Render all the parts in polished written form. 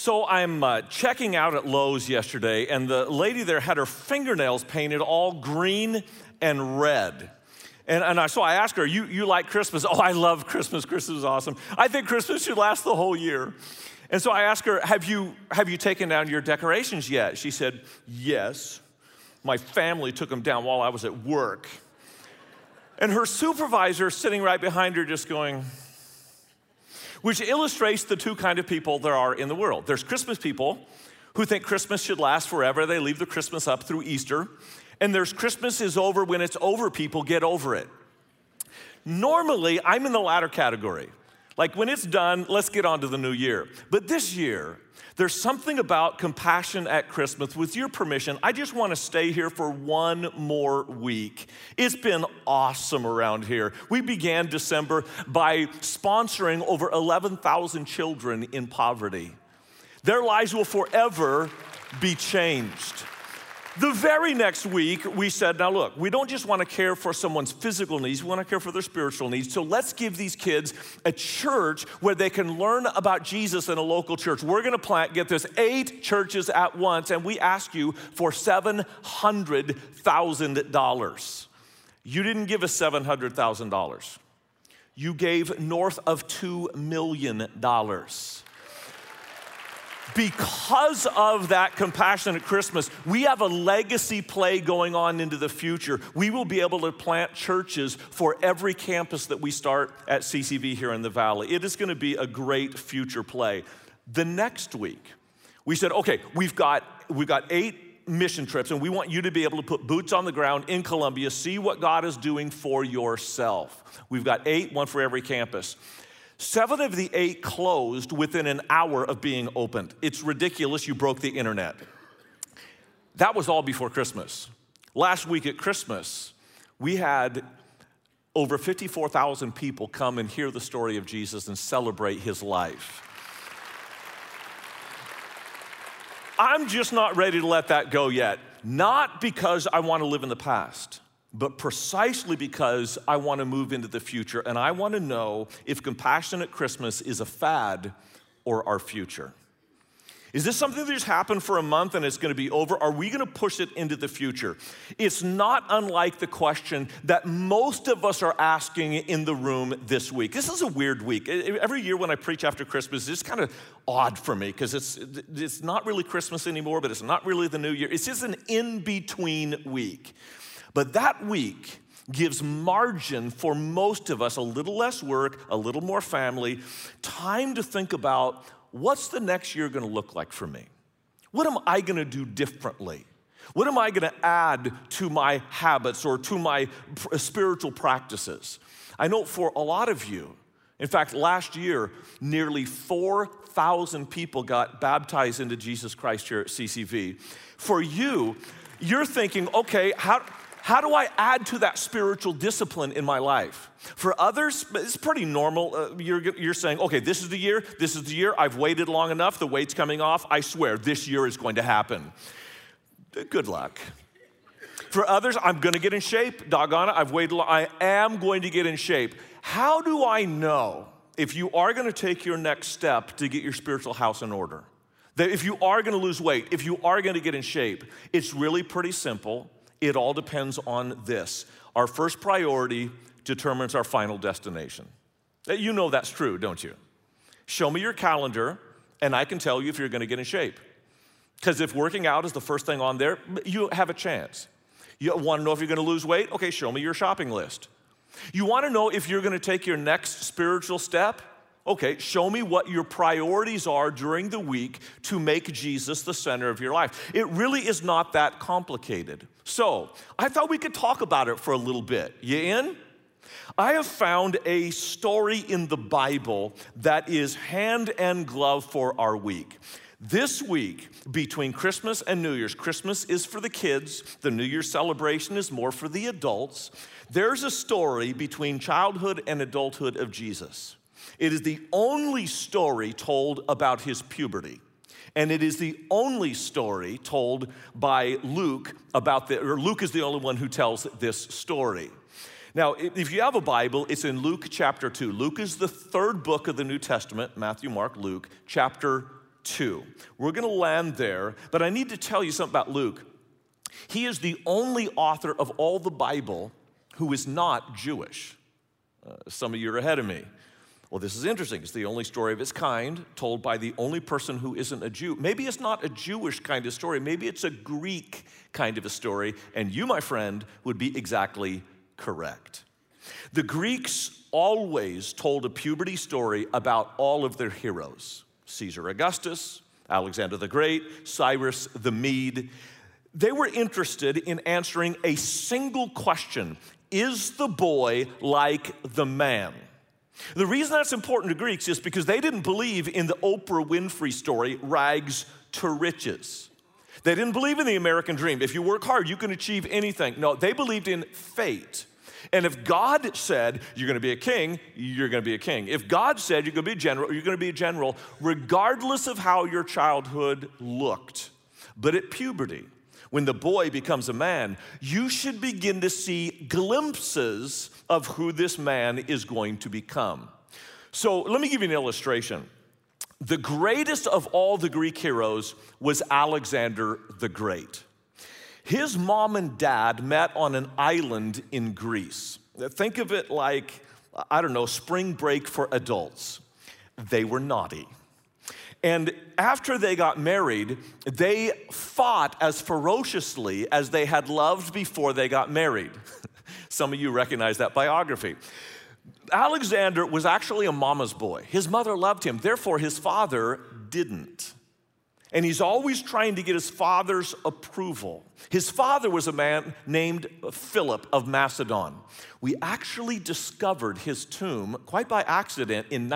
So I'm checking out at Lowe's yesterday, and the lady there had her fingernails painted all green and red. So I asked her, you like Christmas? Oh, I love Christmas. Christmas is awesome. I think Christmas should last the whole year. And so I asked her, have you taken down your decorations yet? She said, yes. My family took them down while I was at work. And her supervisor sitting right behind her just going, which illustrates the two kind of people there are in the world. There's Christmas people who think Christmas should last forever. They leave the Christmas up through Easter. And there's Christmas is over when it's over, people get over it. Normally, I'm in the latter category. Like when it's done, let's get on to the new year. But this year, there's something about compassion at Christmas. With your permission, I just want to stay here for one more week. It's been awesome around here. We began December by sponsoring over 11,000 children in poverty. Their lives will forever be changed. The very next week, we said, now look, we don't just want to care for someone's physical needs, we want to care for their spiritual needs. So let's give these kids a church where they can learn about Jesus in a local church. We're going to plant, get this, 8 churches at once, and we ask you for $700,000. You didn't give us $700,000. You gave north of $2 million. Because of that compassionate Christmas, we have a legacy play going on into the future. We will be able to plant churches for every campus that we start at CCV here in the Valley. It is going to be a great future play. The next week, we said, okay, we've got 8 mission trips, and we want you to be able to put boots on the ground in Columbia, see what God is doing for yourself. We've got 8, one for every campus. 7 of the 8 closed within an hour of being opened. It's ridiculous, you broke the internet. That was all before Christmas. Last week at Christmas, we had over 54,000 people come and hear the story of Jesus and celebrate his life. I'm just not ready to let that go yet. Not because I want to live in the past, but precisely because I want to move into the future, and I want to know if Compassionate Christmas is a fad or our future. Is this something that just happened for a month and it's going to be over? Are we going to push it into the future? It's not unlike the question that most of us are asking in the room this week. This is a weird week. Every year when I preach after Christmas, it's kind of odd for me because it's not really Christmas anymore, but it's not really the New Year. It's just an in-between week. But that week gives margin for most of us, a little less work, a little more family, time to think about what's the next year going to look like for me? What am I going to do differently? What am I going to add to my habits or to my spiritual practices? I know for a lot of you, in fact, last year, nearly 4,000 people got baptized into Jesus Christ here at CCV. For you, you're thinking, okay, how do I add to that spiritual discipline in my life? For others, it's pretty normal. You're saying, okay, this is the year, I've waited long enough, the weight's coming off, I swear, this year is going to happen. Good luck. For others, I'm gonna get in shape, doggone it, I've waited long, I am going to get in shape. How do I know if you are gonna take your next step to get your spiritual house in order? That if you are gonna lose weight, if you are gonna get in shape, it's really pretty simple. It all depends on this. Our first priority determines our final destination. You know that's true, don't you? Show me your calendar, and I can tell you if you're going to get in shape. Because if working out is the first thing on there, you have a chance. You want to know if you're going to lose weight? Okay, show me your shopping list. You want to know if you're going to take your next spiritual step? Okay, show me what your priorities are during the week to make Jesus the center of your life. It really is not that complicated. So, I thought we could talk about it for a little bit. You in? I have found a story in the Bible that is hand and glove for our week. This week, between Christmas and New Year's, Christmas is for the kids, the New Year's celebration is more for the adults. There's a story between childhood and adulthood of Jesus. It is the only story told about his puberty. And it is the only story told by Luke Luke is the only one who tells this story. Now, if you have a Bible, it's in Luke chapter 2. Luke is the third book of the New Testament, Matthew, Mark, Luke, chapter 2. We're going to land there, but I need to tell you something about Luke. He is the only author of all the Bible who is not Jewish. Some of you are ahead of me. Well, this is interesting. It's the only story of its kind told by the only person who isn't a Jew. Maybe it's not a Jewish kind of story. Maybe it's a Greek kind of a story, and you, my friend, would be exactly correct. The Greeks always told a puberty story about all of their heroes. Caesar Augustus, Alexander the Great, Cyrus the Mede. They were interested in answering a single question: is the boy like the man? The reason that's important to Greeks is because they didn't believe in the Oprah Winfrey story, rags to riches. They didn't believe in the American dream. If you work hard, you can achieve anything. No, they believed in fate. And if God said, you're going to be a king, you're going to be a king. If God said, you're going to be a general, you're going to be a general, regardless of how your childhood looked. But at puberty, when the boy becomes a man, you should begin to see glimpses of who this man is going to become. So let me give you an illustration. The greatest of all the Greek heroes was Alexander the Great. His mom and dad met on an island in Greece. Think of it like, I don't know, spring break for adults. They were naughty. And after they got married, they fought as ferociously as they had loved before they got married. Some of you recognize that biography. Alexander was actually a mama's boy. His mother loved him, therefore his father didn't. And he's always trying to get his father's approval. His father was a man named Philip of Macedon. We actually discovered his tomb, quite by accident, in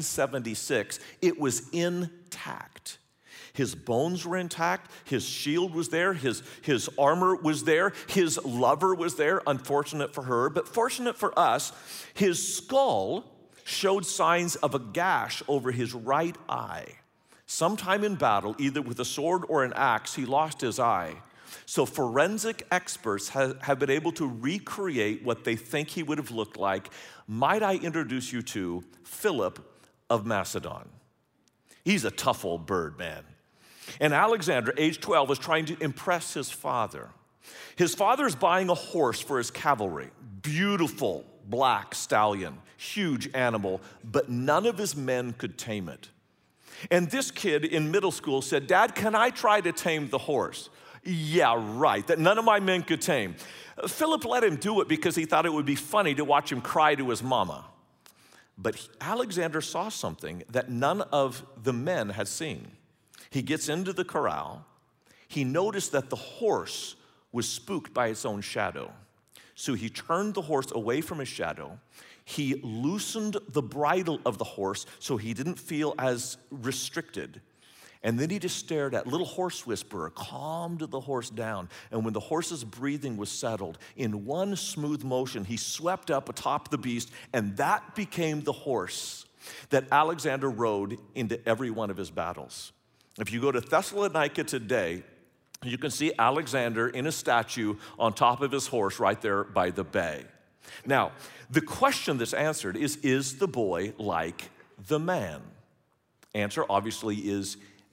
1976. It was intact. His bones were intact, his shield was there, his armor was there, his lover was there, unfortunate for her, but fortunate for us. His skull showed signs of a gash over his right eye. Sometime in battle, either with a sword or an axe, he lost his eye. So forensic experts have been able to recreate what they think he would have looked like. Might I introduce you to Philip of Macedon? He's a tough old bird, man. And Alexander, age 12, is trying to impress his father. His father is buying a horse for his cavalry. Beautiful black stallion, huge animal, but none of his men could tame it. And this kid in middle school said, "Dad, can I try to tame the horse?" "Yeah, right, that none of my men could tame." Philip let him do it because he thought it would be funny to watch him cry to his mama. But Alexander saw something that none of the men had seen. He gets into the corral. He noticed that the horse was spooked by its own shadow. So he turned the horse away from his shadow. He loosened the bridle of the horse so he didn't feel as restricted. And then he just stared at Little Horse Whisperer, calmed the horse down. And when the horse's breathing was settled, in one smooth motion, he swept up atop the beast, and that became the horse that Alexander rode into every one of his battles. If you go to Thessalonica today, you can see Alexander in a statue on top of his horse right there by the bay. Now, the question that's answered is the boy like the man? Answer obviously is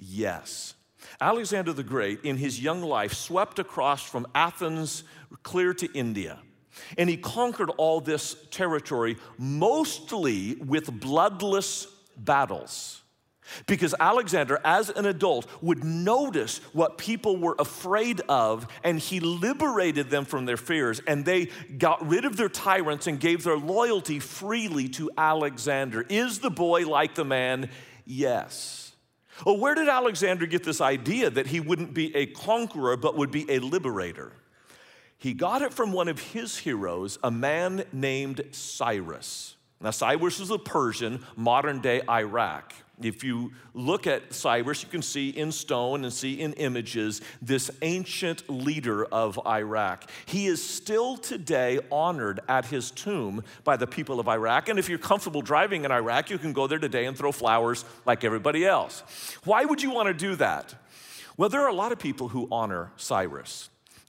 yes. Alexander the Great, in his young life, swept across from Athens clear to India. And he conquered all this territory, mostly with bloodless battles. Because Alexander, as an adult, would notice what people were afraid of, and he liberated them from their fears, and they got rid of their tyrants and gave their loyalty freely to Alexander. Is the boy like the man? Yes. Well, where did Alexander get this idea that he wouldn't be a conqueror but would be a liberator? He got it from one of his heroes, a man named Cyrus. Now, Cyrus was a Persian, modern-day Iraq. If you look at Cyrus, you can see in stone and see in images this ancient leader of Iraq. He is still today honored at his tomb by the people of Iraq. And if you're comfortable driving in Iraq, you can go there today and throw flowers like everybody else. Why would you want to do that? Well, there are a lot of people who honor Cyrus,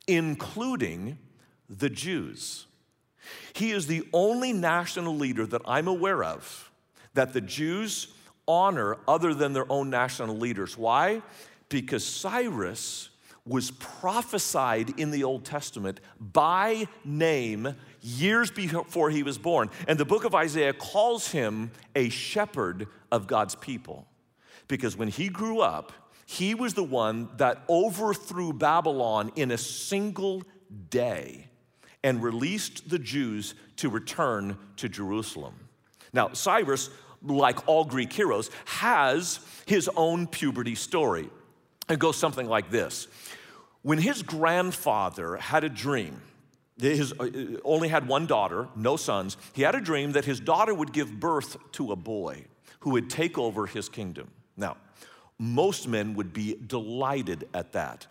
including the Jews. He is the only national leader that I'm aware of that the Jews honor other than their own national leaders. Why? Because Cyrus was prophesied in the Old Testament by name years before he was born. And the book of Isaiah calls him a shepherd of God's people. Because when he grew up, he was the one that overthrew Babylon in a single day and released the Jews to return to Jerusalem. Now, Cyrus, like all Greek heroes, has his own puberty story. It goes something like this. When his grandfather had a dream, only had one daughter, no sons, he had a dream that his daughter would give birth to a boy who would take over his kingdom. Now, most men would be delighted at that.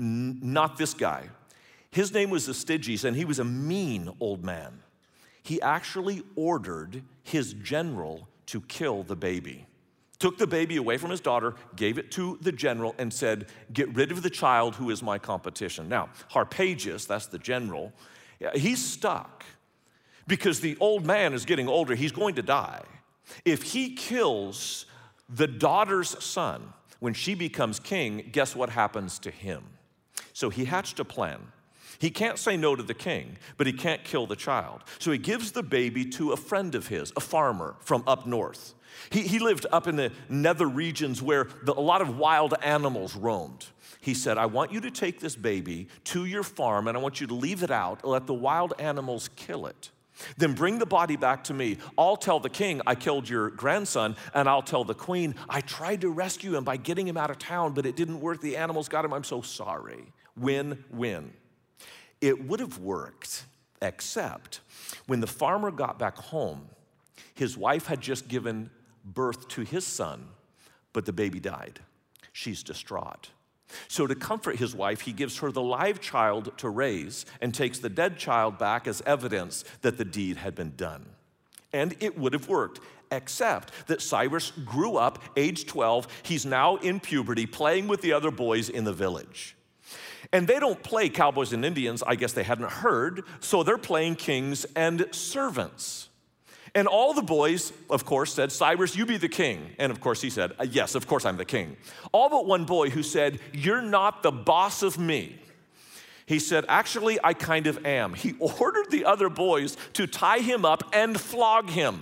Not this guy. His name was Astyges, and he was a mean old man. He actually ordered his general to kill the baby. Took the baby away from his daughter, gave it to the general, and said, "Get rid of the child who is my competition." Now, Harpagus, that's the general, he's stuck because the old man is getting older. He's going to die. If he kills the daughter's son when she becomes king, guess what happens to him? So he hatched a plan. He can't say no to the king, but he can't kill the child. So he gives the baby to a friend of his, a farmer from up north. He lived up in the nether regions where a lot of wild animals roamed. He said, "I want you to take this baby to your farm, and I want you to leave it out, let the wild animals kill it. Then bring the body back to me. I'll tell the king I killed your grandson, and I'll tell the queen I tried to rescue him by getting him out of town, but it didn't work. The animals got him. I'm so sorry." Win-win. It would have worked, except when the farmer got back home, his wife had just given birth to his son, but the baby died. She's distraught. So to comfort his wife, he gives her the live child to raise and takes the dead child back as evidence that the deed had been done. And it would have worked, except that Cyrus grew up, age 12. He's now in puberty, playing with the other boys in the village. And they don't play cowboys and Indians. I guess they hadn't heard, so they're playing kings and servants. And all the boys, of course, said, "Cyrus, you be the king." And of course he said, "Yes, of course I'm the king." All but one boy who said, "You're not the boss of me." He said, "Actually, I kind of am." He ordered the other boys to tie him up and flog him.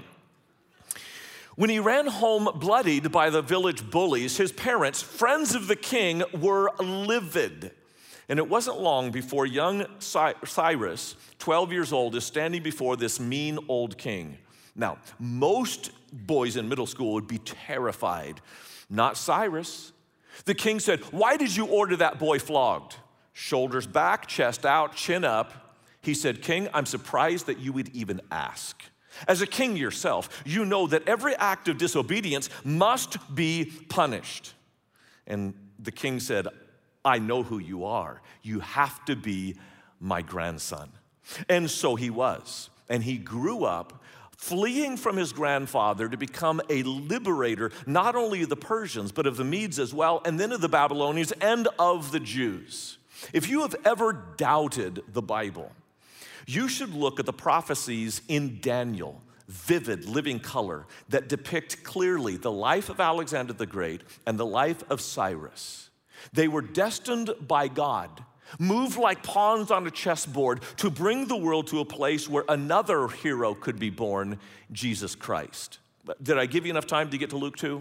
When he ran home bloodied by the village bullies, his parents, friends of the king, were livid. And it wasn't long before young Cyrus, 12 years old, is standing before this mean old king. Now, most boys in middle school would be terrified. Not Cyrus. The king said, "Why did you order that boy flogged?" Shoulders back, chest out, chin up. He said, "King, I'm surprised that you would even ask. As a king yourself, you know that every act of disobedience must be punished." And the king said, "I know who you are. You have to be my grandson." And so he was. And he grew up fleeing from his grandfather to become a liberator, not only of the Persians, but of the Medes as well, and then of the Babylonians and of the Jews. If you have ever doubted the Bible, you should look at the prophecies in Daniel, vivid, living color, that depict clearly the life of Alexander the Great and the life of Cyrus. They were destined by God, moved like pawns on a chessboard to bring the world to a place where another hero could be born, Jesus Christ. Did I give you enough time to get to Luke 2?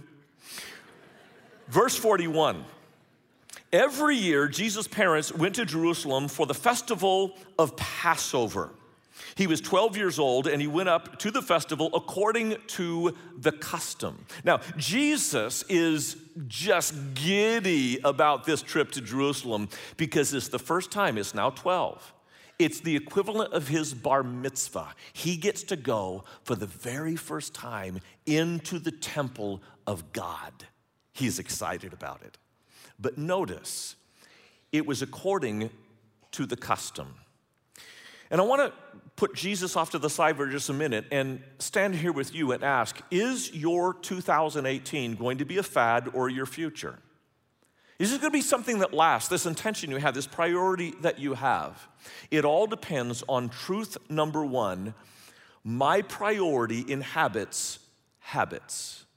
Verse 41. Every year, Jesus' parents went to Jerusalem for the festival of Passover. He was 12 years old, and he went up to the festival according to the custom. Now, Jesus is just giddy about this trip to Jerusalem because it's the first time. It's now 12. It's the equivalent of his bar mitzvah. He gets to go for the very first time into the temple of God. He's excited about it. But notice, it was according to the custom. And I want to put Jesus off to the side for just a minute and stand here with you and ask, is your 2018 going to be a fad or your future? Is it going to be something that lasts, this intention you have, this priority that you have? It all depends on truth number one: my priority inhabits habits.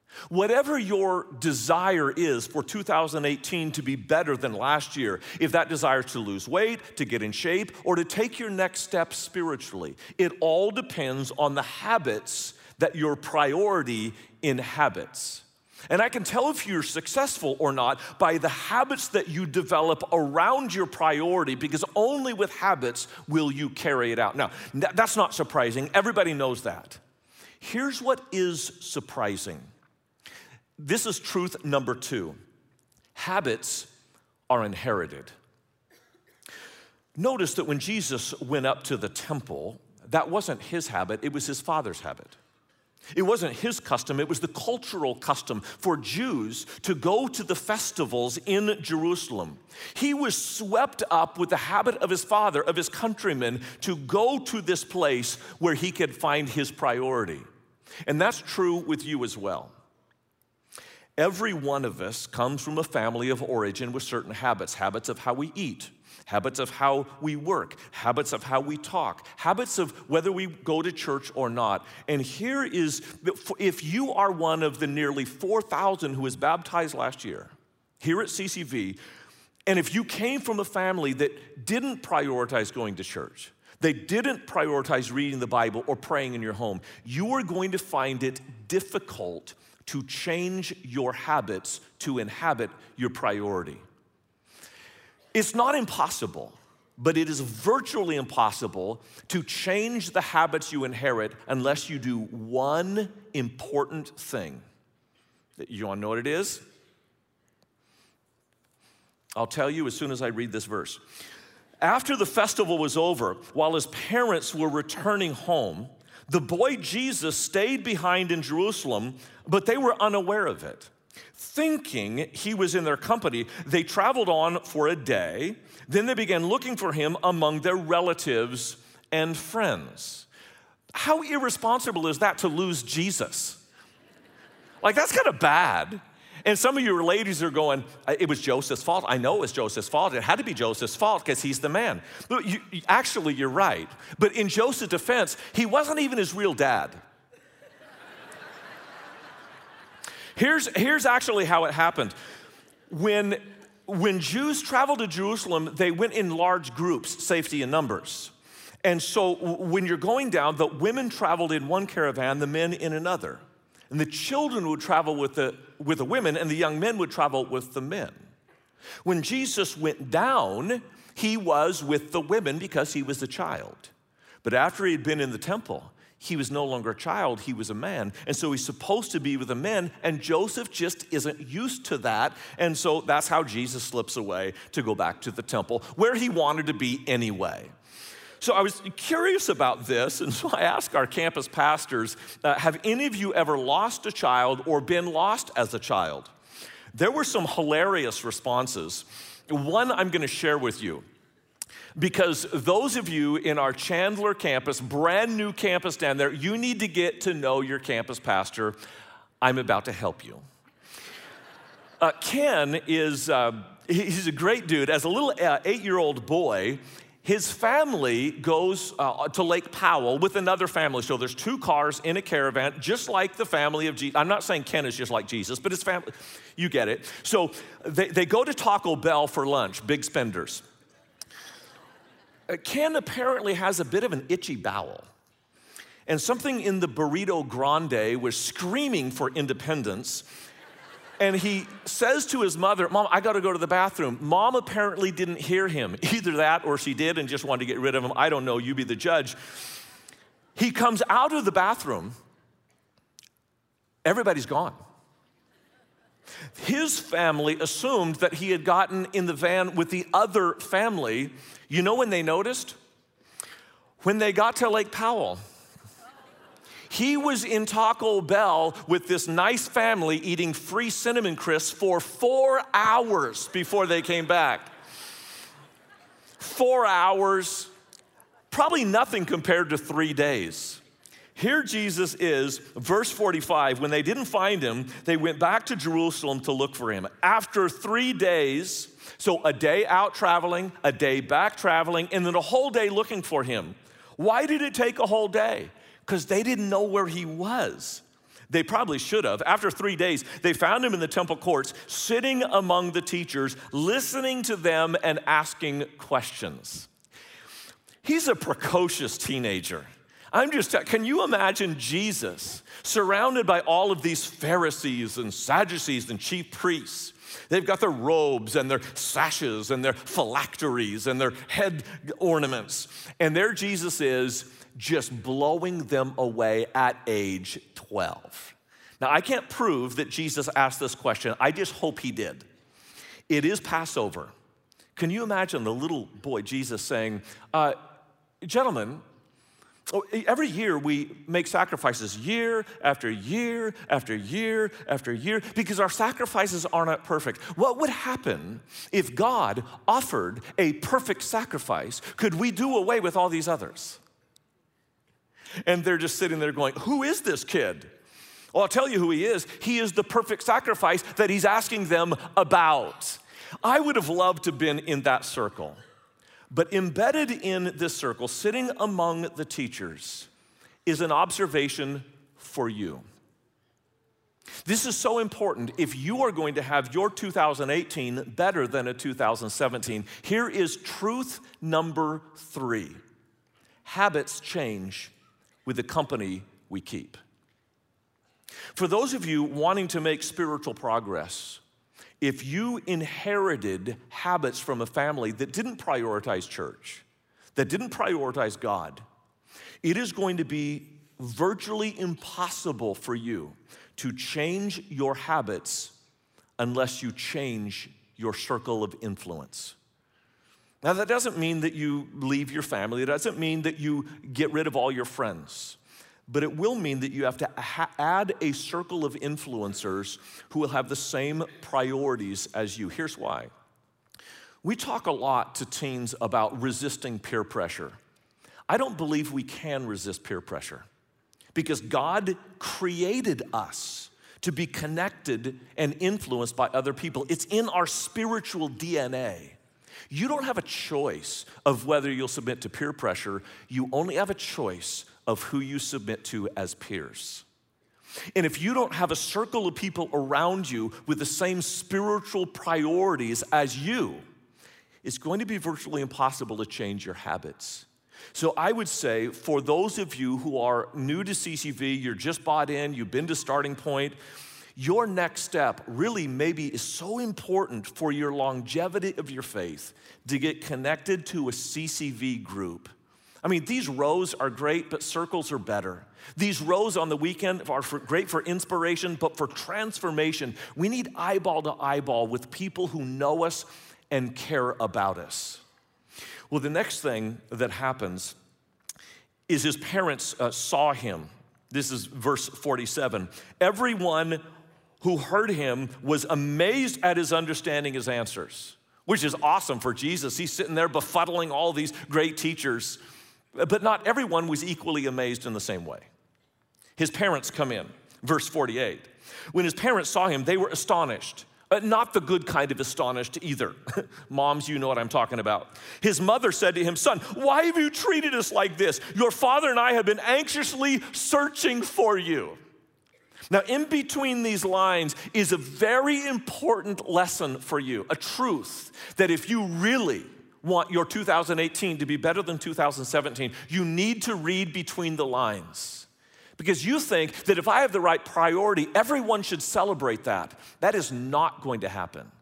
Whatever your desire is for 2018 to be better than last year, if that desire is to lose weight, to get in shape, or to take your next step spiritually, it all depends on the habits that your priority inhabits. And I can tell if you're successful or not by the habits that you develop around your priority, because only with habits will you carry it out. Now, that's not surprising. Everybody knows that. Here's what is surprising. This is truth number 2. Habits are inherited. Notice that when Jesus went up to the temple, that wasn't his habit, it was his Father's habit. It wasn't his custom, it was the cultural custom for Jews to go to the festivals in Jerusalem. He was swept up with the habit of his father, of his countrymen, to go to this place where he could find his priority. And that's true with you as well. Every one of us comes from a family of origin with certain habits, habits of how we eat, habits of how we work, habits of how we talk, habits of whether we go to church or not. And here is, if you are one of the nearly 4,000 who was baptized last year here at CCV, and if you came from a family that didn't prioritize going to church, they didn't prioritize reading the Bible or praying in your home, you are going to find it difficult to change your habits to inhabit your priority. It's not impossible, but it is virtually impossible to change the habits you inherit unless you do one important thing. You want to know what it is? I'll tell you as soon as I read this verse. After the festival was over, while his parents were returning home, the boy Jesus stayed behind in Jerusalem, but they were unaware of it. Thinking he was in their company, they traveled on for a day. Then they began looking for him among their relatives and friends. How irresponsible is that to lose Jesus? Like, that's kind of bad. And some of you ladies are going, it was Joseph's fault. I know it was Joseph's fault. It had to be Joseph's fault because he's the man. But actually, you're right. But in Joseph's defense, he wasn't even his real dad. Here's actually how it happened. When Jews traveled to Jerusalem, they went in large groups, safety in numbers. And so when you're going down, the women traveled in one caravan, the men in another. And the children would travel with the women, and the young men would travel with the men. When Jesus went down, he was with the women because he was a child. But after he had been in the temple, he was no longer a child, he was a man. And so he's supposed to be with the men, and Joseph just isn't used to that. And so that's how Jesus slips away to go back to the temple, where he wanted to be anyway. So I was curious about this, and so I asked our campus pastors, have any of you ever lost a child or been lost as a child? There were some hilarious responses. One I'm going to share with you, because those of you in our Chandler campus, brand new campus down there, you need to get to know your campus pastor. I'm about to help you. Ken is, he's a great dude. As a little 8-year-old boy, his family goes to Lake Powell with another family. So there's 2 cars in a caravan, just like the family of Jesus. I'm not saying Ken is just like Jesus, but his family, you get it. So they go to Taco Bell for lunch, big spenders. Ken apparently has a bit of an itchy bowel. And something in the burrito grande was screaming for independence. And he says to his mother, Mom, I got to go to the bathroom. Mom apparently didn't hear him. Either that or she did and just wanted to get rid of him. I don't know. You be the judge. He comes out of the bathroom. Everybody's gone. His family assumed that he had gotten in the van with the other family. You know when they noticed? When they got to Lake Powell. He was in Taco Bell with this nice family eating free cinnamon crisps for 4 hours before they came back. 4 hours, probably nothing compared to 3 days. Here Jesus is, verse 45, when they didn't find him, they went back to Jerusalem to look for him. After 3 days, so a day out traveling, a day back traveling, and then a whole day looking for him. Why did it take a whole day? Because they didn't know where he was. They probably should have. After 3 days, they found him in the temple courts, sitting among the teachers, listening to them and asking questions. He's a precocious teenager. Can you imagine Jesus surrounded by all of these Pharisees and Sadducees and chief priests? They've got their robes and their sashes and their phylacteries and their head ornaments. And there Jesus is, just blowing them away at age 12. Now, I can't prove that Jesus asked this question. I just hope he did. It is Passover. Can you imagine the little boy Jesus saying, gentlemen, every year we make sacrifices year after year after year after year because our sacrifices are not perfect. What would happen if God offered a perfect sacrifice? Could we do away with all these others? And they're just sitting there going, who is this kid? Well, I'll tell you who he is. He is the perfect sacrifice that he's asking them about. I would have loved to have been in that circle. But embedded in this circle, sitting among the teachers, is an observation for you. This is so important if you are going to have your 2018 better than a 2017. Here is truth number 3. Habits change with the company we keep. For those of you wanting to make spiritual progress, if you inherited habits from a family that didn't prioritize church, that didn't prioritize God, it is going to be virtually impossible for you to change your habits unless you change your circle of influence. Now, that doesn't mean that you leave your family. It doesn't mean that you get rid of all your friends. But it will mean that you have to add a circle of influencers who will have the same priorities as you. Here's why. We talk a lot to teens about resisting peer pressure. I don't believe we can resist peer pressure because God created us to be connected and influenced by other people. It's in our spiritual DNA. You don't have a choice of whether you'll submit to peer pressure. You only have a choice of who you submit to as peers. And if you don't have a circle of people around you with the same spiritual priorities as you, it's going to be virtually impossible to change your habits. So I would say for those of you who are new to CCV, you're just bought in, you've been to Starting Point, your next step really maybe is so important for your longevity of your faith to get connected to a CCV group. I mean, these rows are great, but circles are better. These rows on the weekend are great for inspiration, but for transformation, we need eyeball to eyeball with people who know us and care about us. Well, the next thing that happens is his parents saw him. This is verse 47. Everyone who heard him was amazed at his understanding his answers, which is awesome for Jesus. He's sitting there befuddling all these great teachers. But not everyone was equally amazed in the same way. His parents come in, verse 48. When his parents saw him, they were astonished. Not the good kind of astonished either. Moms, you know what I'm talking about. His mother said to him, son, why have you treated us like this? Your father and I have been anxiously searching for you. Now, in between these lines is a very important lesson for you, a truth that if you really want your 2018 to be better than 2017, you need to read between the lines. Because you think that if I have the right priority, everyone should celebrate that. That is not going to happen.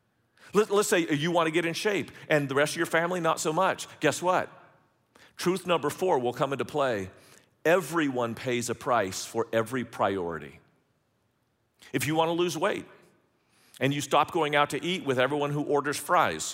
Let's say you want to get in shape and the rest of your family not so much. Guess what? Truth number 4 will come into play. Everyone pays a price for every priority. If you want to lose weight and you stop going out to eat with everyone who orders fries,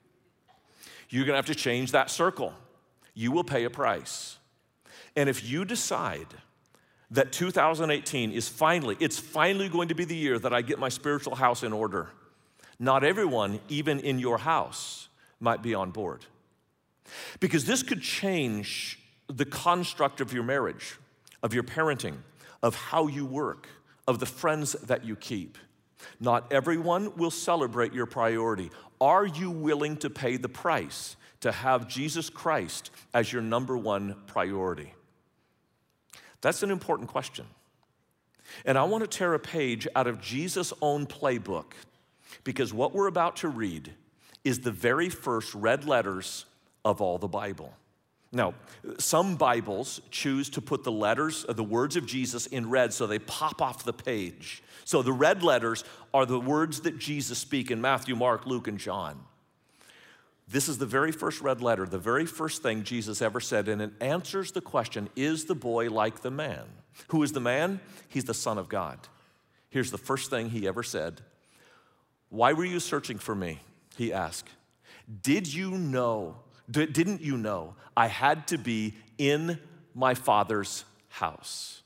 you're going to have to change that circle. You will pay a price. And if you decide that 2018 is finally going to be the year that I get my spiritual house in order, not everyone, even in your house, might be on board. Because this could change the construct of your marriage, of your parenting, of how you work, of the friends that you keep. Not everyone will celebrate your priority. Are you willing to pay the price to have Jesus Christ as your number one priority? That's an important question. And I want to tear a page out of Jesus' own playbook, because what we're about to read is the very first red letters of all the Bible. Now, some Bibles choose to put the letters, the words of Jesus in red so they pop off the page. So the red letters are the words that Jesus speaks in Matthew, Mark, Luke, and John. This is the very first red letter, the very first thing Jesus ever said, and it answers the question, is the boy like the man? Who is the man? He's the Son of God. Here's the first thing he ever said. Why were you searching for me? He asked. Didn't you know I had to be in my Father's house?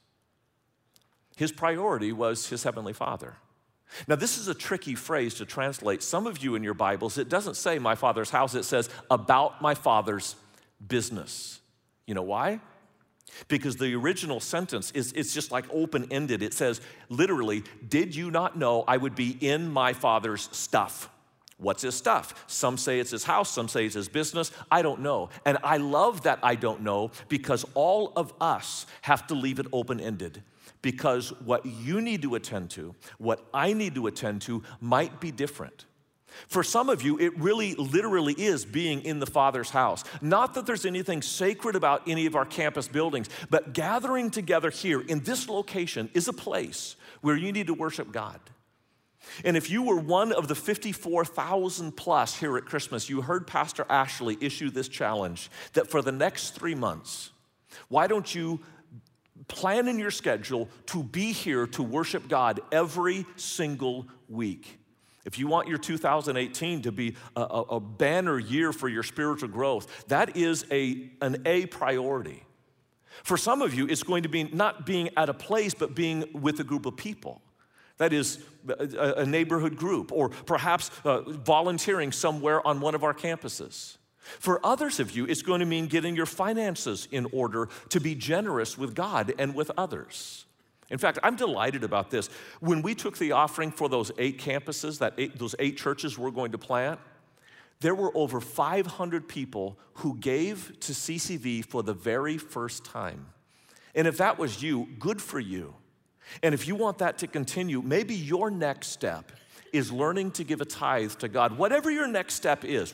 His priority was his heavenly Father. Now, this is a tricky phrase to translate. Some of you in your Bibles, it doesn't say my Father's house, it says about my Father's business. You know why? Because the original sentence it's just like open-ended. It says literally, did you not know I would be in my Father's stuff? What's his stuff? Some say it's his house, some say it's his business. I don't know. And I love that I don't know, because all of us have to leave it open-ended. Because what you need to attend to, what I need to attend to, might be different. For some of you, it really literally is being in the Father's house. Not that there's anything sacred about any of our campus buildings, but gathering together here in this location is a place where you need to worship God. And if you were one of the 54,000 plus here at Christmas, you heard Pastor Ashley issue this challenge that for the next 3 months, why don't you plan in your schedule to be here to worship God every single week? If you want your 2018 to be a banner year for your spiritual growth, that is an A priority. For some of you, it's going to be not being at a place, but being with a group of people. That is a neighborhood group, or perhaps volunteering somewhere on one of our campuses. For others of you, it's going to mean getting your finances in order to be generous with God and with others. In fact, I'm delighted about this. When we took the offering for those 8 campuses, those 8 churches we're going to plant, there were over 500 people who gave to CCV for the very first time. And if that was you, good for you. And if you want that to continue, maybe your next step is learning to give a tithe to God. Whatever your next step is,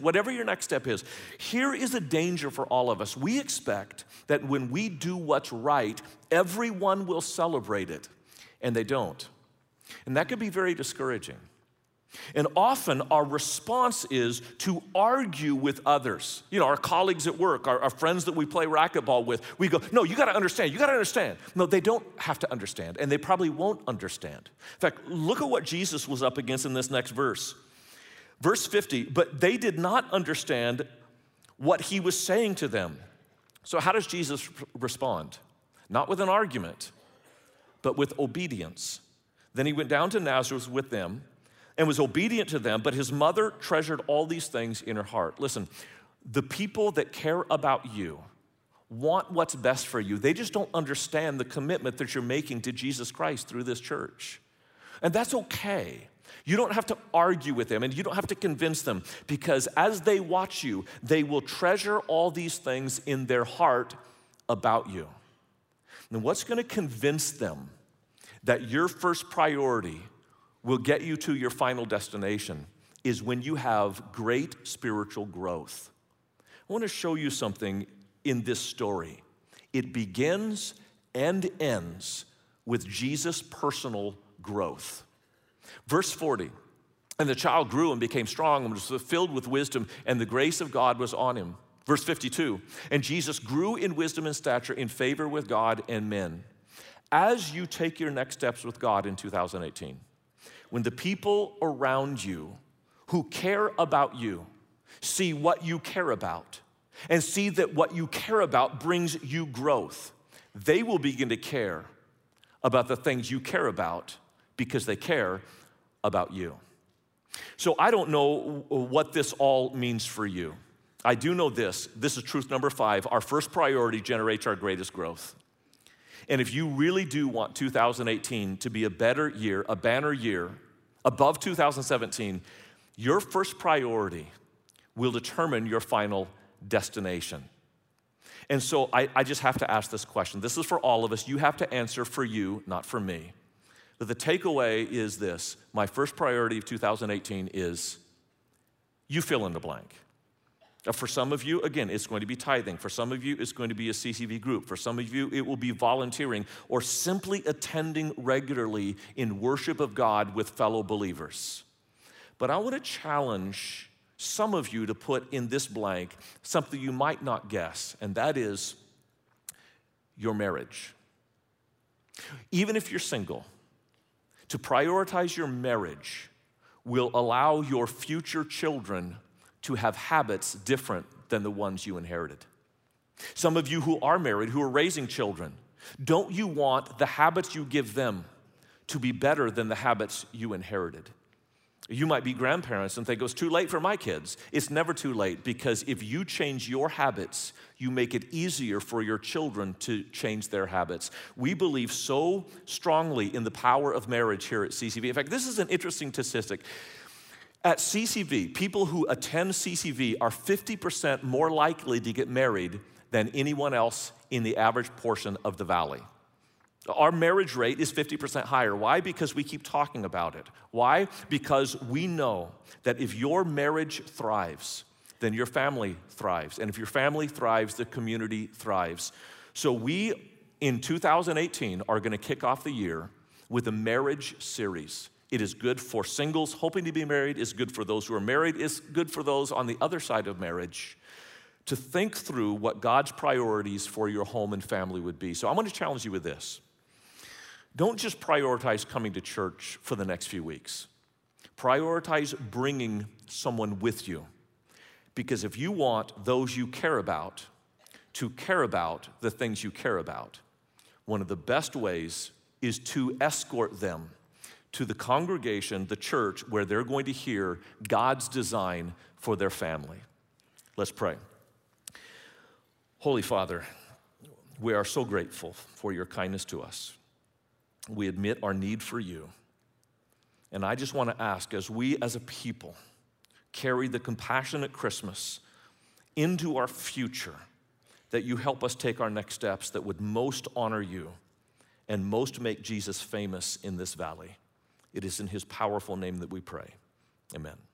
here is a danger for all of us. We expect that when we do what's right, everyone will celebrate it, and they don't. And that could be very discouraging. And often our response is to argue with others. You know, our colleagues at work, our friends that we play racquetball with, we go, no, you gotta understand. No, they don't have to understand, and they probably won't understand. In fact, look at what Jesus was up against in this next verse. Verse 50, but they did not understand what he was saying to them. So how does Jesus respond? Not with an argument, but with obedience. Then he went down to Nazareth with them and was obedient to them, but his mother treasured all these things in her heart. Listen, the people that care about you want what's best for you. They just don't understand the commitment that you're making to Jesus Christ through this church. And that's okay. You don't have to argue with them, and you don't have to convince them, because as they watch you, they will treasure all these things in their heart about you. And what's going to convince them that your first priority will get you to your final destination is when you have great spiritual growth. I want to show you something in this story. It begins and ends with Jesus' personal growth. Verse 40, and the child grew and became strong and was filled with wisdom, and the grace of God was on him. Verse 52, and Jesus grew in wisdom and stature, in favor with God and men. As you take your next steps with God in 2018, when the people around you who care about you see what you care about and see that what you care about brings you growth, they will begin to care about the things you care about because they care about you. So I don't know what this all means for you. I do know this. This is truth number 5. Our first priority generates our greatest growth. And if you really do want 2018 to be a better year, a banner year, above 2017, your first priority will determine your final destination. And so I just have to ask this question. This is for all of us. You have to answer for you, not for me. But the takeaway is this. My first priority of 2018 is you fill in the blank. For some of you, again, it's going to be tithing. For some of you, it's going to be a CCV group. For some of you, it will be volunteering or simply attending regularly in worship of God with fellow believers. But I want to challenge some of you to put in this blank something you might not guess, and that is your marriage. Even if you're single, to prioritize your marriage will allow your future children to have habits different than the ones you inherited. Some of you who are married, who are raising children, don't you want the habits you give them to be better than the habits you inherited? You might be grandparents and think, it's too late for my kids. It's never too late, because if you change your habits, you make it easier for your children to change their habits. We believe so strongly in the power of marriage here at CCV. In fact, this is an interesting statistic. At CCV, people who attend CCV are 50% more likely to get married than anyone else in the average portion of the valley. Our marriage rate is 50% higher. Why? Because we keep talking about it. Why? Because we know that if your marriage thrives, then your family thrives. And if your family thrives, the community thrives. So we, in 2018, are going to kick off the year with a marriage series. It is good for singles hoping to be married. It's good for those who are married. It's good for those on the other side of marriage to think through what God's priorities for your home and family would be. So I'm going to challenge you with this. Don't just prioritize coming to church for the next few weeks. Prioritize bringing someone with you. Because if you want those you care about to care about the things you care about, one of the best ways is to escort them to the congregation, the church, where they're going to hear God's design for their family. Let's pray. Holy Father, we are so grateful for your kindness to us. We admit our need for you. And I just want to ask, as we as a people carry the compassionate Christmas into our future, that you help us take our next steps that would most honor you and most make Jesus famous in this valley. It is in his powerful name that we pray. Amen.